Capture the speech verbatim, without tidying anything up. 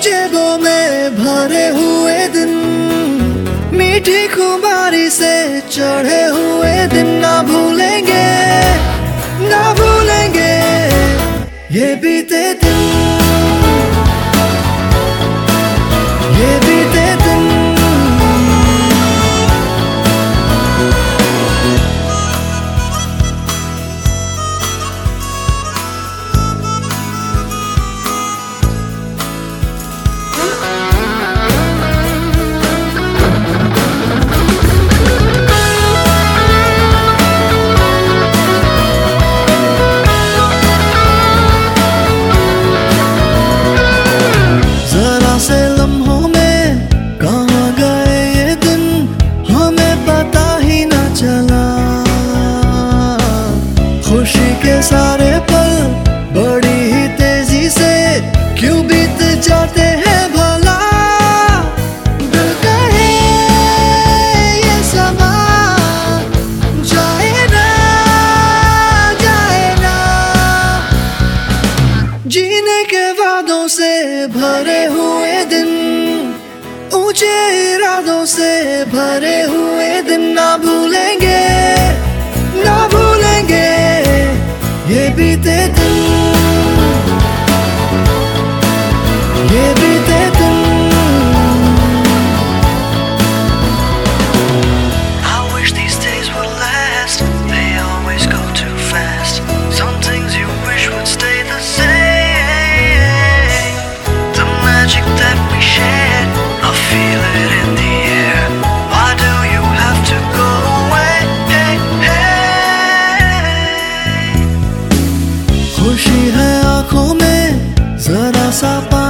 जेबों में भरे हुए दिन, मीठी खुमारी से चढ़े हुए दिन ना भूलेंगे, ना भूलेंगे ये बीते दिन, ये बीते दिन। से लम्हों में कहाँ गए ये दिन, हमें पता ही ना चला। खुशी के सारे पल बड़ी ही तेजी से क्यों बीत जाते हैं भला। दिल कहे ये समा जाए ना, जाए ना, जीने के वादों से भरे हुए दिन, ऊंचे इरादों से भरे हुए दिन ना भूलेंगे, ना भूलेंगे ये बीते दिन, ये बीते दिन। I wish these days would last, they always go too fast. Some things you wish would stay the same. Magic that we shared, I feel it in the air. Why do you have to go away? Hey, hey. खुशी है आंखों में जरा सा